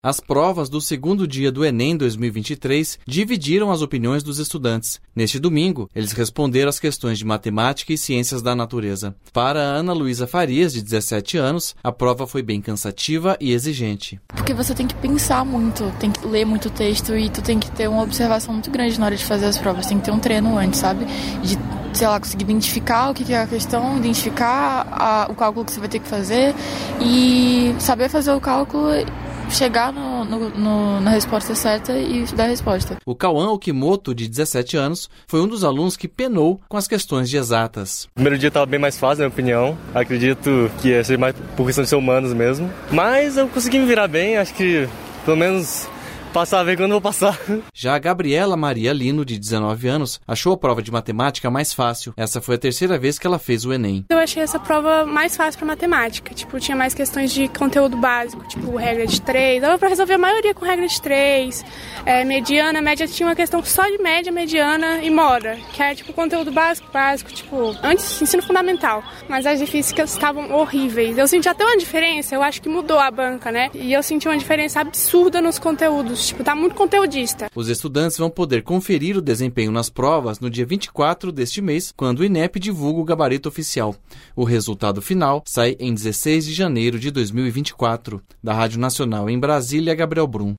As provas do segundo dia do Enem 2023 dividiram as opiniões dos estudantes. Neste domingo, eles responderam as questões de matemática e ciências da natureza. Para a Ana Luísa Farias, de 17 anos, a prova foi bem cansativa e exigente. Porque você tem que pensar muito, tem que ler muito texto e tu tem que ter uma observação muito grande na hora de fazer as provas. Tem que ter um treino antes, sabe? De, sei lá, conseguir identificar o que é a questão, identificar o cálculo que você vai ter que fazer e saber fazer o cálculo, chegar na resposta certa e dar a resposta. O Cauã Okimoto, de 17 anos, foi um dos alunos que penou com as questões de exatas. O primeiro dia estava bem mais fácil, na minha opinião. Acredito que ia ser mais por questão de ser humanos mesmo. Mas eu consegui me virar bem, acho que pelo menos passar a ver quando eu vou passar. Já a Gabriela Maria Lino, de 19 anos, achou a prova de matemática mais fácil. Essa foi a terceira vez que ela fez o Enem. Eu achei essa prova mais fácil para matemática. Tinha mais questões de conteúdo básico, regra de 3. Dava para resolver a maioria com regra de 3. Mediana, média, tinha uma questão só de média, mediana e moda, que é conteúdo básico, antes ensino fundamental. Mas as difíceis estavam horríveis. Eu senti até uma diferença, eu acho que mudou a banca, né? E eu senti uma diferença absurda nos conteúdos. Tá muito conteudista. Os estudantes vão poder conferir o desempenho nas provas no dia 24 deste mês, quando o INEP divulga o gabarito oficial. O resultado final sai em 16 de janeiro de 2024. Da Rádio Nacional em Brasília, Gabriel Brum.